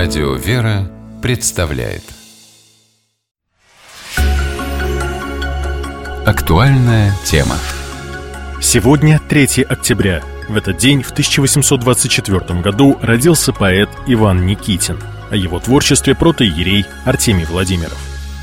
Радио «Вера» представляет актуальная тема. Сегодня 3 октября. В этот день, в 1824 году, родился поэт Иван Никитин. О его творчестве протоиерей Артемий Владимиров.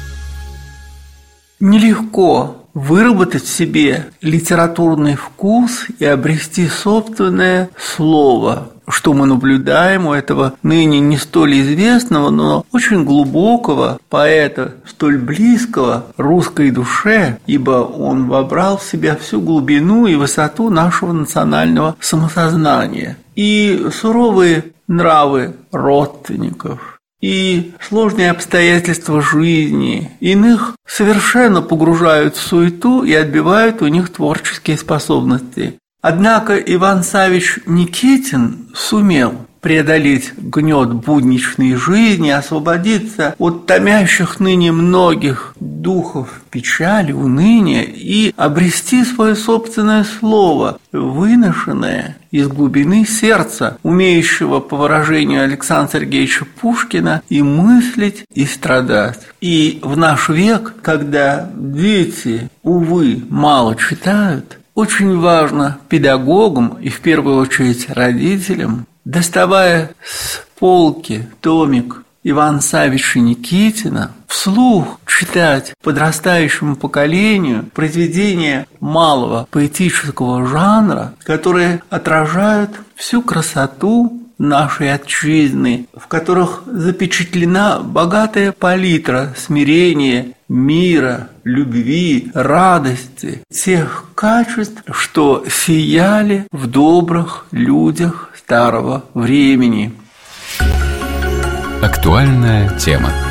Нелегко выработать в себе литературный вкус и обрести собственное слово, что мы наблюдаем у этого ныне не столь известного, но очень глубокого поэта, столь близкого русской душе, ибо он вобрал в себя всю глубину и высоту нашего национального самосознания. И суровые нравы родственников, и сложные обстоятельства жизни иных совершенно погружают в суету и отбивают у них творческие способности. Однако Иван Саввич Никитин сумел преодолеть гнет будничной жизни, освободиться от томящих ныне многих духов печали, уныния и обрести свое собственное слово, выношенное из глубины сердца, умеющего, по выражению Александра Сергеевича Пушкина, и мыслить, и страдать. И в наш век, когда дети, увы, мало читают, очень важно педагогам и в первую очередь родителям, доставая с полки томик Ивана Саввича Никитина, вслух читать подрастающему поколению произведения малого поэтического жанра, которые отражают всю красоту нашей отчизны, в которых запечатлена богатая палитра смирения, мира, любви, радости, тех качеств, что сияли в добрых людях старого времени. Актуальная тема.